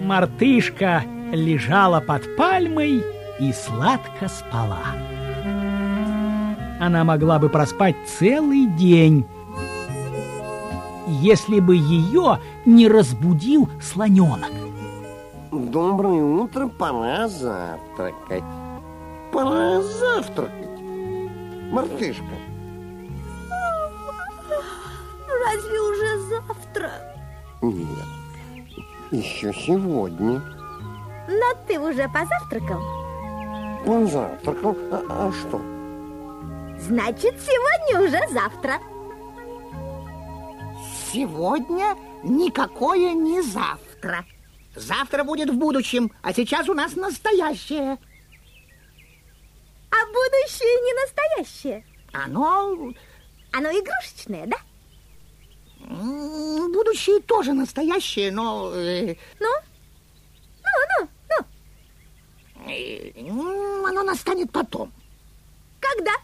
Мартышка лежала под пальмой и сладко спала. Она могла бы проспать целый день, если бы ее не разбудил слоненок. Доброе утро, пора завтракать. Пора завтракать, мартышка. Разве уже завтра? Нет, еще сегодня. Но ты уже позавтракал? Позавтракал? А что? Значит, сегодня уже завтра. Сегодня никакое не завтра. Завтра будет в будущем, а сейчас у нас настоящее. А будущее не настоящее? Оно игрушечное, да? Будущее тоже настоящее, но... Оно настанет потом. Когда?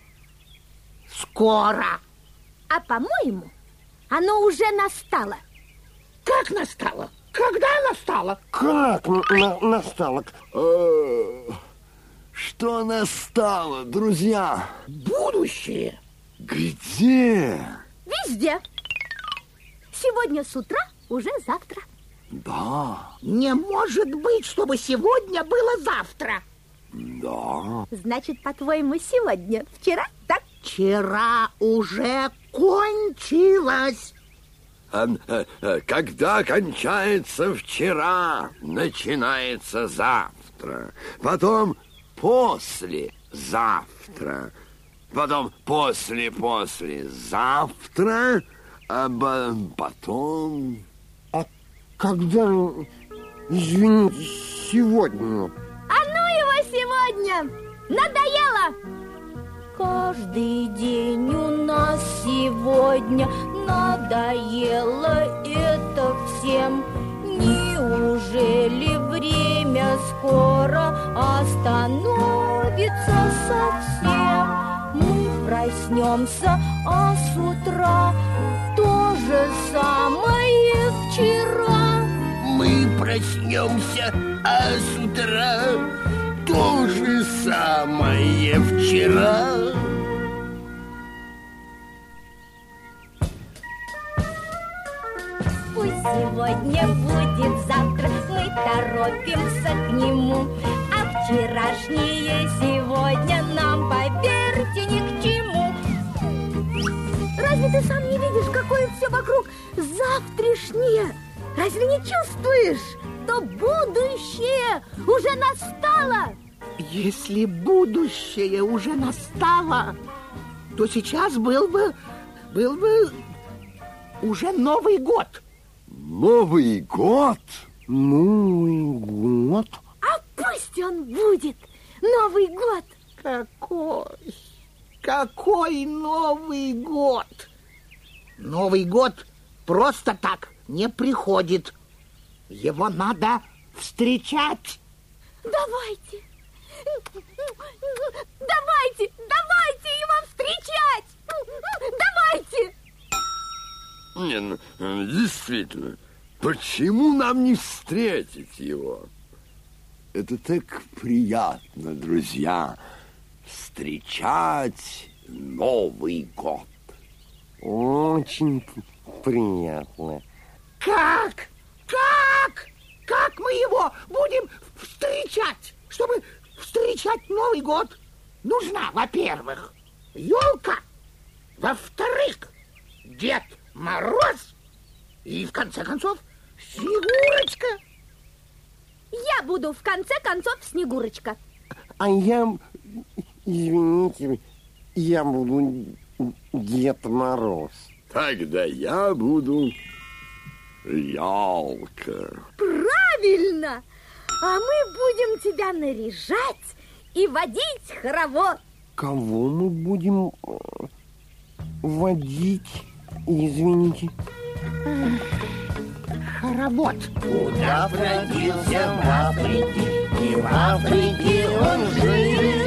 Скоро. А по-моему, оно уже настало. Как настало? Когда настало? Как настало? Что настало, друзья? Будущее. Где? Везде. Сегодня с утра уже завтра. Да. Не может быть, чтобы сегодня было завтра. Да. Значит, по-твоему, сегодня вчера, так? Вчера уже кончилось. Когда кончается вчера, начинается завтра. Потом послезавтра. Потом послезавтра. А потом... А когда, извините, сегодня? А ну его сегодня! Надоело! Каждый день у нас сегодня надоело это всем. Неужели время скоро остановится совсем? Мы проснемся, а с утра то же самое вчера. Мы проснемся, а с утра то же самое вчера. Пусть сегодня будет завтра, мы торопимся к нему. А вчерашнее сегодня нам, поверьте, ни к чему. Разве ты сам не видишь, какое все вокруг завтрашнее? Разве не чувствуешь, что будущее уже настало? Если будущее уже настало, то сейчас был бы уже Новый год. Новый год? Новый год? А пусть он будет Новый год. Какой Новый год? Новый год просто так не приходит. Его надо встречать. Давайте его встречать! Давайте! Действительно, почему нам не встретить его? Это так приятно, друзья, встречать Новый год. Очень приятно. Как мы его будем встречать? Чтобы встречать Новый год, нужна, во-первых, елка, во-вторых, Дед Мороз и, в конце концов, Снегурочка. Я буду, в конце концов, Снегурочка. А я, извините, я буду Дед Мороз. Тогда я буду Ялка. Правильно! А мы будем тебя наряжать и водить хоровод. Кого мы будем водить, извините? Хоровод. Удав родился в Африке, и в Африке он жил.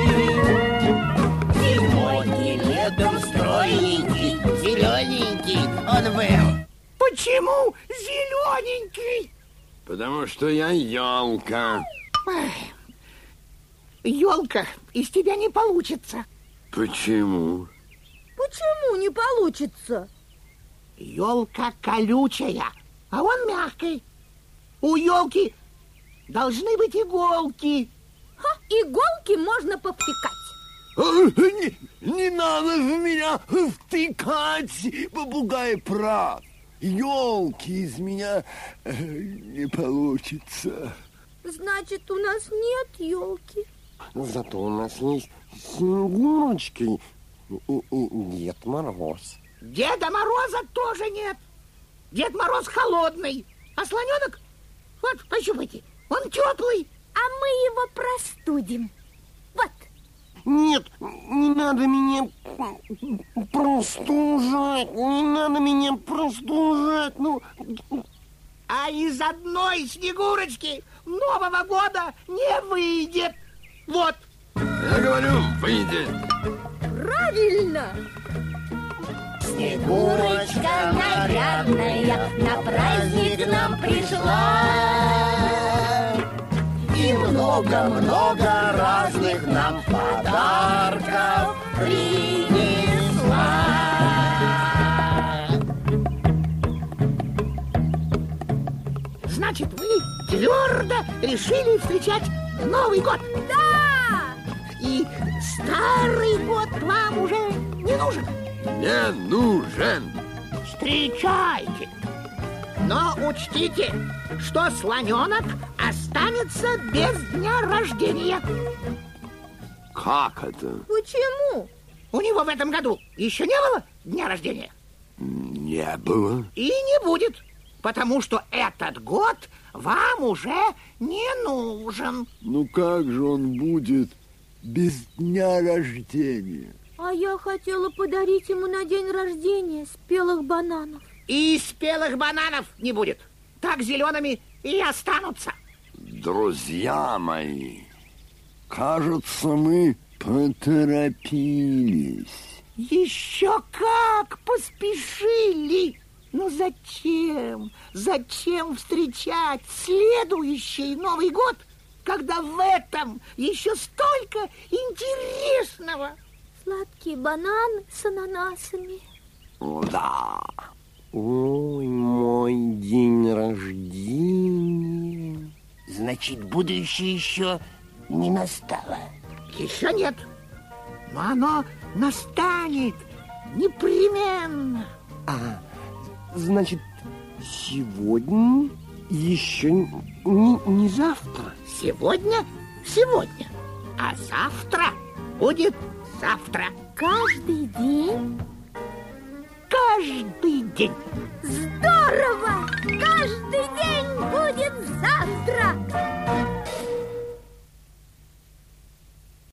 Зимой и летом стройненький, зелененький он был. Почему зелененький? Потому что я елка. Елка из тебя не получится. Почему? Почему не получится? Елка колючая, а он мягкий. У елки должны быть иголки. Ха, иголки можно повтыкать. Не надо в меня втыкать, попугай прав. Елки из меня не получится. Значит, у нас нет елки. Зато у нас есть Снегурочка и Дед Мороз. Деда Мороза тоже нет. Дед Мороз холодный, а слоненок, вот, пощупайте, он теплый. А мы его простудим. Вот. Нет, не надо меня простужать, не надо меня простужать, ну... А из одной Снегурочки Нового года не выйдет. Вот. Я говорю, выйдет. Правильно. Снегурочка нарядная на праздник нам пришла. И много-много разных нам подарков принесла. Значит, вы твердо решили встречать Новый год. Да! И старый год вам уже не нужен. Не нужен. Встречайте. Но учтите, что слоненок останется без дня рождения. Как это? Почему? У него в этом году еще не было дня рождения. Не было. И не будет, потому что этот год вам уже не нужен. Ну как же он будет без дня рождения? А я хотела подарить ему на день рождения спелых бананов. И спелых бананов не будет. Так зелеными и останутся. Друзья мои, кажется, мы поторопились. Еще как поспешили! Ну зачем? Зачем встречать следующий Новый год, когда в этом еще столько интересного? Сладкие бананы с ананасами. Да. Ой, мой день рождения. Значит, будущее еще не настало. Еще нет, но оно настанет непременно. Значит, сегодня еще не завтра. Сегодня, а завтра будет завтра. Каждый день. Каждый день. Здорово! Каждый день будет завтра!